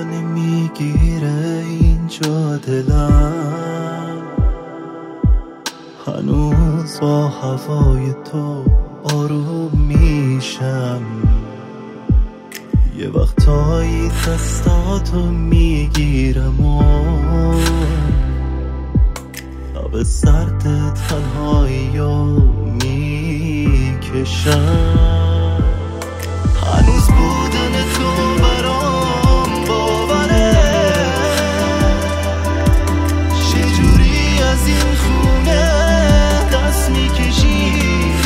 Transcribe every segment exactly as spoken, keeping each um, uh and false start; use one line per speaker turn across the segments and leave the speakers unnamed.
نمیگیره اینجا دلم، هنوز با هوای تو آروم میشم. یه وقتایی دستاتو میگیرم و لب سرد تنهایی رو میکشم. هنوز بودن تو برام باوره، چجوری از این خونه دست میکشی؟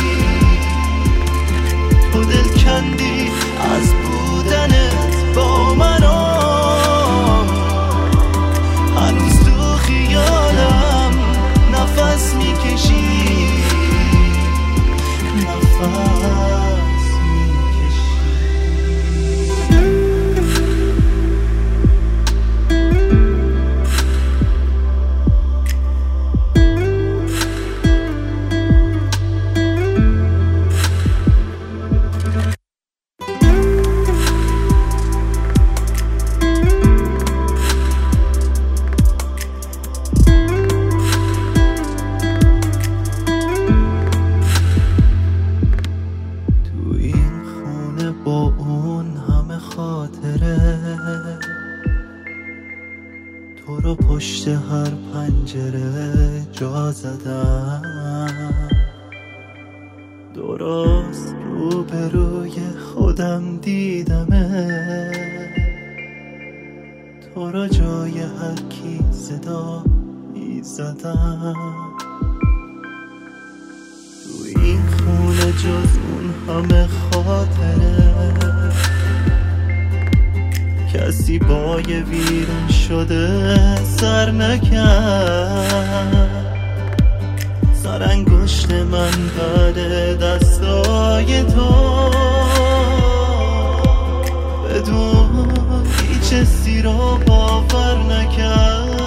تو دل کندی از بودنت با منم، هنوز تو خیالم نفس میکشی، نفس میکشی. با اون همه خاطره، تو رو پشت هر پنجره جا زدم. درست روبروی خودم دیدمه، تو رو جای هر کی صدا میزدم. تو این خونه جز اون همه خاطره، کسی با یه ویرون شده سر نکرد. سر انگشت من بعد دستای تو، بدون هیچ حسی رو باور نکرد.